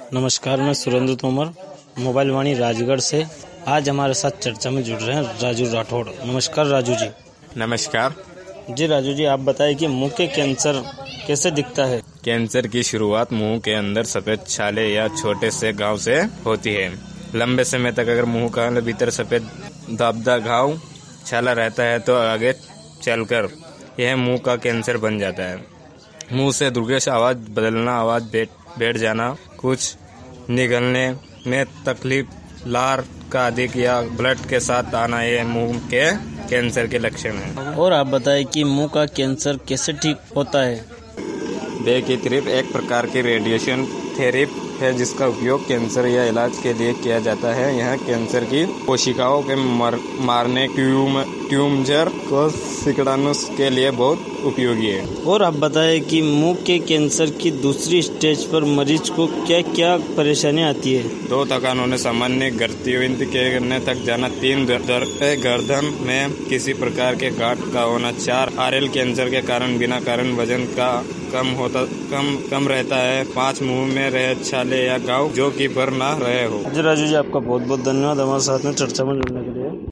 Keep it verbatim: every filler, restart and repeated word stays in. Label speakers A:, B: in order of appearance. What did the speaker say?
A: नमस्कार, मैं सुरेंद्र तोमर, मोबाइल वाणी राजगढ़ से। आज हमारे साथ चर्चा में जुड़ रहे हैं राजू राठौड़। नमस्कार राजू जी।
B: नमस्कार
A: जी राजू जी, आप बताइए कि मुंह के कैंसर कैसे दिखता है?
B: कैंसर की शुरुआत मुंह के अंदर सफेद छाले या छोटे से घाव से होती है। लंबे समय तक अगर मुंह का भीतर सफेद दाबदा घाव छाला रहता है तो आगे चलकर यह मुंह का कैंसर बन जाता है। मुंह से दुर्गेश आवाज बदलना, आवाज बैठ बैठ जाना, कुछ निगलने में तकलीफ, लार का अधिक या ब्लड के साथ आना, ये मुंह के कैंसर के लक्षण हैं।
A: और आप बताएं कि मुंह का कैंसर कैसे ठीक होता है?
B: बे की तरफ एक प्रकार की रेडिएशन थेरेपी है जिसका उपयोग कैंसर या इलाज के लिए किया जाता है। यह कैंसर की कोशिकाओं के मर, मारने ट्यूम ट्यूमर को सिकुड़ाने के लिए बहुत उपयोगी है।
A: और आप बताएं कि मुंह के कैंसर की दूसरी स्टेज पर मरीज को क्या क्या परेशानी आती है?
B: दो थकानों ने सामान्य गर्दन के तक जाना, तीन गर्दन में किसी प्रकार के गांठ का होना, चार आरएल कैंसर के कारण बिना कारण वजन का कम होता कम कम रहता है, पाँच मुंह में रहे छाले या घाव जो कि भर ना रहे हो।
A: जी राजू जी, आपका बहुत बहुत धन्यवाद हमारे साथ में चर्चा में जुड़ने के लिए।